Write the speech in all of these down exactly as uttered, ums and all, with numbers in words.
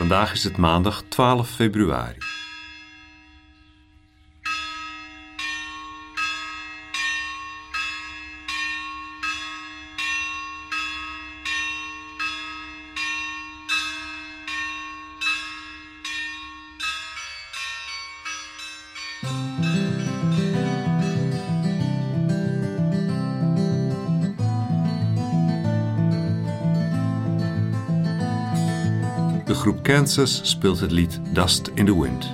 Vandaag is het maandag twaalf februari. De groep Kansas speelt het lied Dust in the Wind.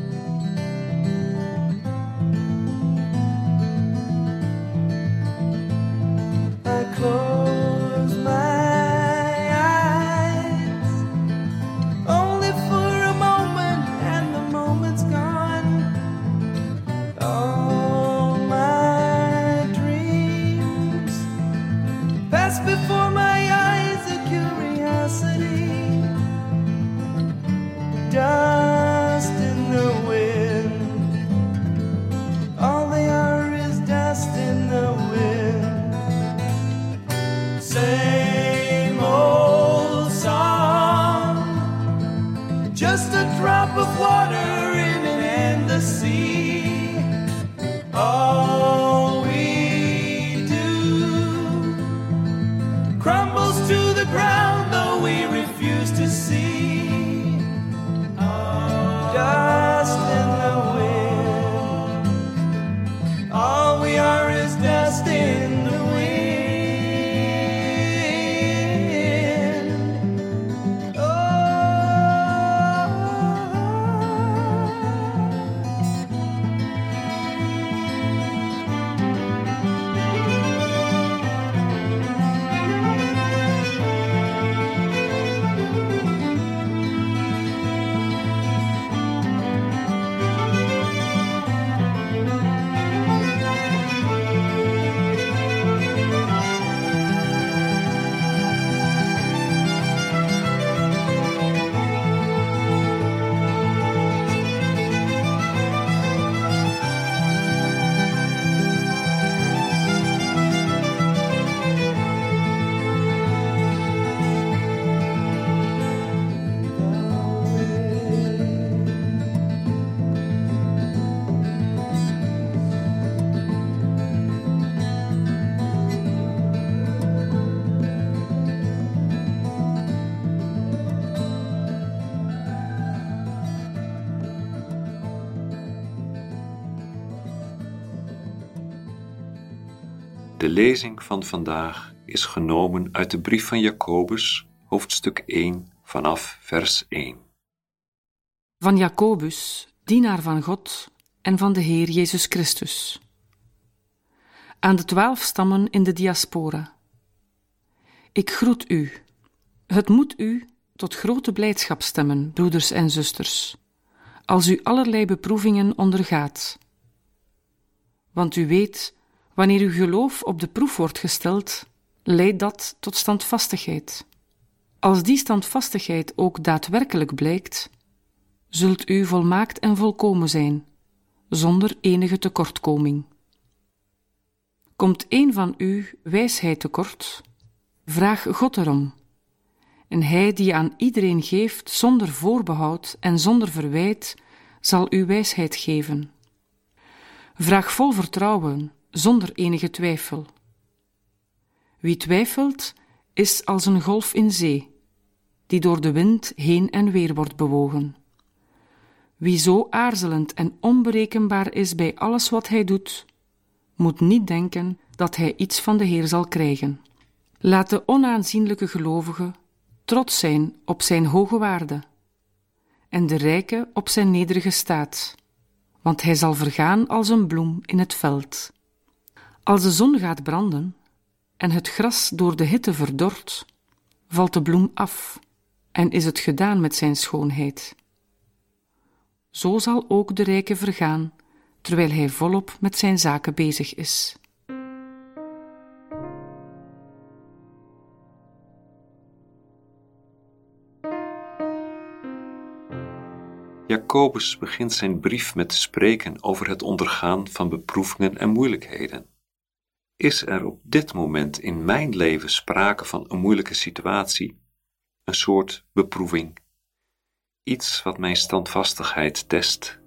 Dust in the wind. All they are is dust in the wind. Same old song, just a drop of water in an endless sea. All we do crumbles to the ground, though we refuse to see. Dust in the wind. All we are is dust in the wind. Oh. De lezing van vandaag is genomen uit de brief van Jacobus, hoofdstuk één, vanaf vers één. Van Jacobus, dienaar van God en van de Heer Jezus Christus. Aan de twaalf stammen in de diaspora. Ik groet u. Het moet u tot grote blijdschap stemmen, broeders en zusters, als u allerlei beproevingen ondergaat. Want u weet, wanneer uw geloof op de proef wordt gesteld, leidt dat tot standvastigheid. Als die standvastigheid ook daadwerkelijk blijkt, zult u volmaakt en volkomen zijn, zonder enige tekortkoming. Komt een van u wijsheid tekort, vraag God erom, en Hij die aan iedereen geeft zonder voorbehoud en zonder verwijt, zal u wijsheid geven. Vraag vol vertrouwen, zonder enige twijfel. Wie twijfelt, is als een golf in zee, die door de wind heen en weer wordt bewogen. Wie zo aarzelend en onberekenbaar is bij alles wat hij doet, moet niet denken dat hij iets van de Heer zal krijgen. Laat de onaanzienlijke gelovige trots zijn op zijn hoge waarde en de rijke op zijn nederige staat, want hij zal vergaan als een bloem in het veld. Als de zon gaat branden en het gras door de hitte verdort, valt de bloem af en is het gedaan met zijn schoonheid. Zo zal ook de rijke vergaan, terwijl hij volop met zijn zaken bezig is. Jacobus begint zijn brief met te spreken over het ondergaan van beproevingen en moeilijkheden. Is er op dit moment in mijn leven sprake van een moeilijke situatie, een soort beproeving? iets wat mijn standvastigheid test.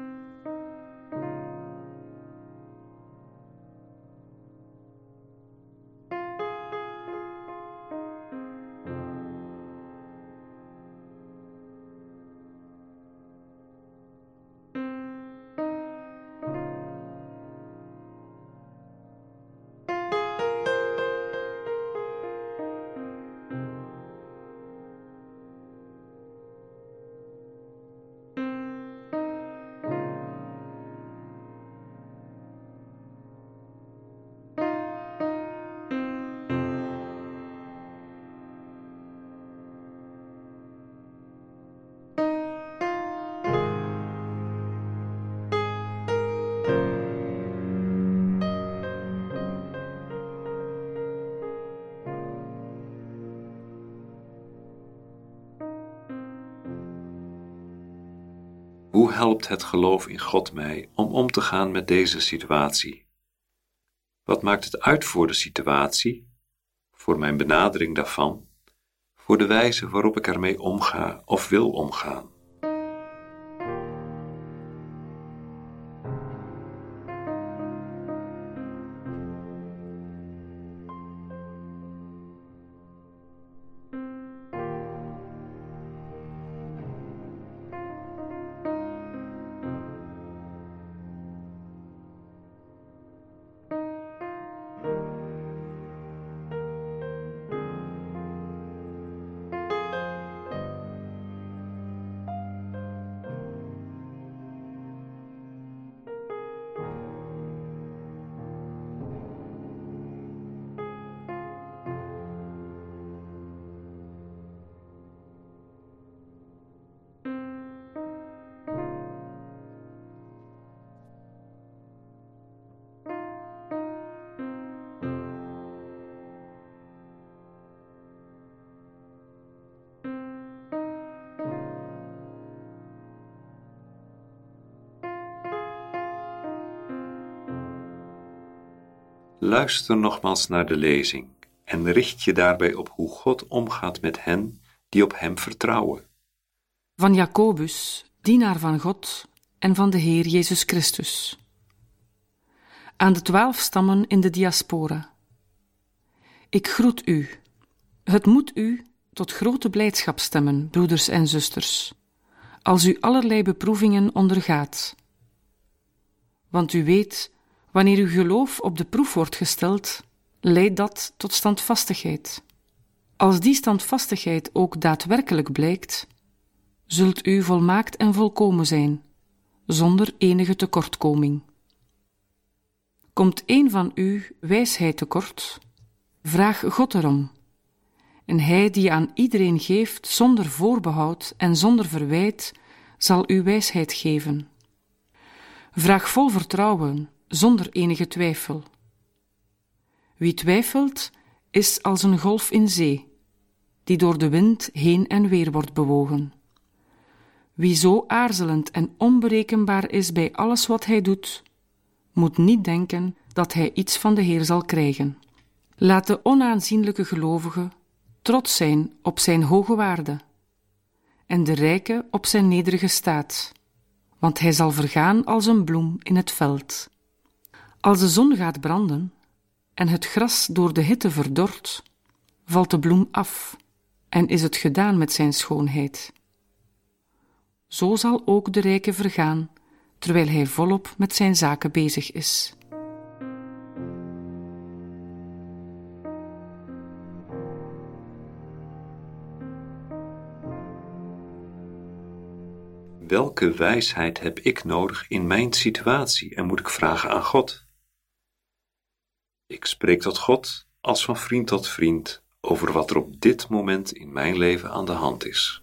Hoe helpt het geloof in God mij om om te gaan met deze situatie? Wat maakt het uit voor de situatie, voor mijn benadering daarvan, voor de wijze waarop ik ermee omga of wil omgaan? Luister nogmaals naar de lezing en richt je daarbij op hoe God omgaat met hen die op hem vertrouwen. Van Jacobus, dienaar van God en van de Heer Jezus Christus. Aan de twaalf stammen in de diaspora. Ik groet u. Het moet u tot grote blijdschap stemmen, broeders en zusters, als u allerlei beproevingen ondergaat. Want u weet, wanneer uw geloof op de proef wordt gesteld, leidt dat tot standvastigheid. Als die standvastigheid ook daadwerkelijk blijkt, zult u volmaakt en volkomen zijn, zonder enige tekortkoming. Komt een van u wijsheid tekort, vraag God erom, en hij die aan iedereen geeft zonder voorbehoud en zonder verwijt, zal u wijsheid geven. Vraag vol vertrouwen, zonder enige twijfel. Wie twijfelt, is als een golf in zee, die door de wind heen en weer wordt bewogen. Wie zo aarzelend en onberekenbaar is bij alles wat hij doet, moet niet denken dat hij iets van de Heer zal krijgen. Laat de onaanzienlijke gelovige trots zijn op zijn hoge waarde en de rijke op zijn nederige staat, want hij zal vergaan als een bloem in het veld. Als de zon gaat branden en het gras door de hitte verdort, valt de bloem af en is het gedaan met zijn schoonheid. Zo zal ook de rijke vergaan, terwijl hij volop met zijn zaken bezig is. Welke wijsheid heb ik nodig in mijn situatie en moet ik vragen aan God? Ik spreek tot God als van vriend tot vriend over wat er op dit moment in mijn leven aan de hand is.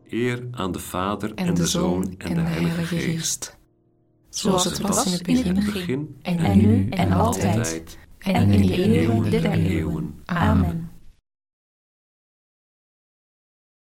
Eer aan de Vader en de Zoon en de Heilige Geest. Zoals het was in het begin, begin en nu en altijd, en in de eeuwen der eeuwen. Amen.